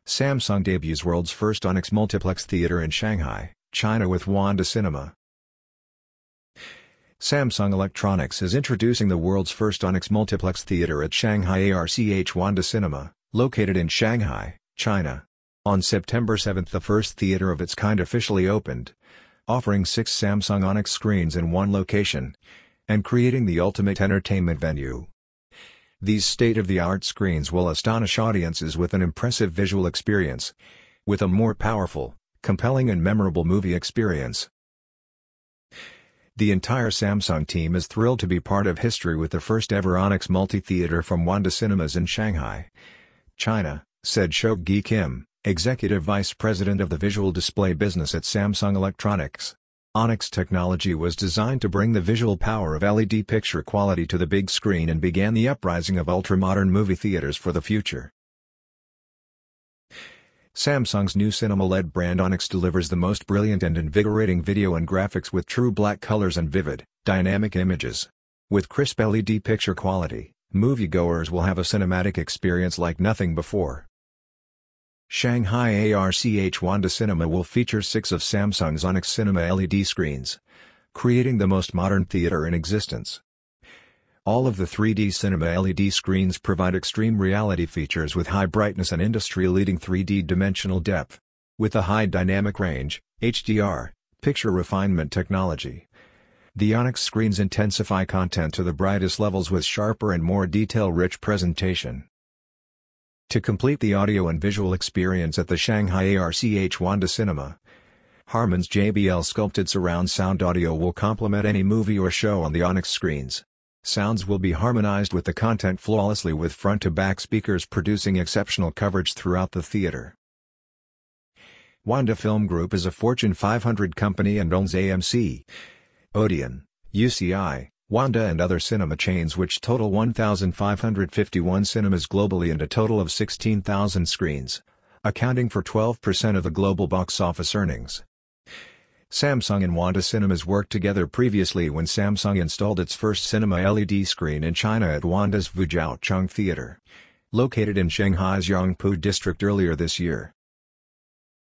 Samsung debuts world's first Onyx multiplex theater in Shanghai, China with Wanda Cinema. Samsung Electronics is introducing the world's first Onyx multiplex theater at Shanghai ARCH Wanda Cinema, located in Shanghai, China. On September 7 the first theater of its kind officially opened, offering 6 Samsung Onyx screens in one location, and creating the ultimate entertainment venue. These state-of-the-art screens will astonish audiences with an impressive visual experience, with a more powerful, compelling and memorable movie experience. The entire Samsung team is thrilled to be part of history with the first-ever Onyx multi-theater from Wanda Cinemas in Shanghai, China, said Shok-gi Kim, Executive Vice President of the Visual Display Business at Samsung Electronics. Onyx technology was designed to bring the visual power of LED picture quality to the big screen and began the uprising of ultra-modern movie theaters for the future. Samsung's new cinema-led brand Onyx delivers the most brilliant and invigorating video and graphics with true black colors and vivid, dynamic images. With crisp LED picture quality, moviegoers will have a cinematic experience like nothing before. Shanghai ARCH Wanda Cinema will feature 6 of Samsung's Onyx Cinema LED screens, creating the most modern theater in existence. All of the 3D Cinema LED screens provide extreme reality features with high brightness and industry-leading 3D dimensional depth. With a high dynamic range, HDR, picture refinement technology, the Onyx screens intensify content to the brightest levels with sharper and more detail-rich presentation. To complete the audio and visual experience at the Shanghai ARCH Wanda Cinema, Harman's JBL sculpted surround sound audio will complement any movie or show on the Onyx screens. Sounds will be harmonized with the content flawlessly with front-to-back speakers producing exceptional coverage throughout the theater. Wanda Film Group is a Fortune 500 company and owns AMC, Odeon, UCI, Wanda and other cinema chains which total 1,551 cinemas globally and a total of 16,000 screens, accounting for 12% of the global box office earnings. Samsung and Wanda Cinemas worked together previously when Samsung installed its first cinema LED screen in China at Wanda's Vujiaocheng Theater, located in Shanghai's Yongpu district earlier this year.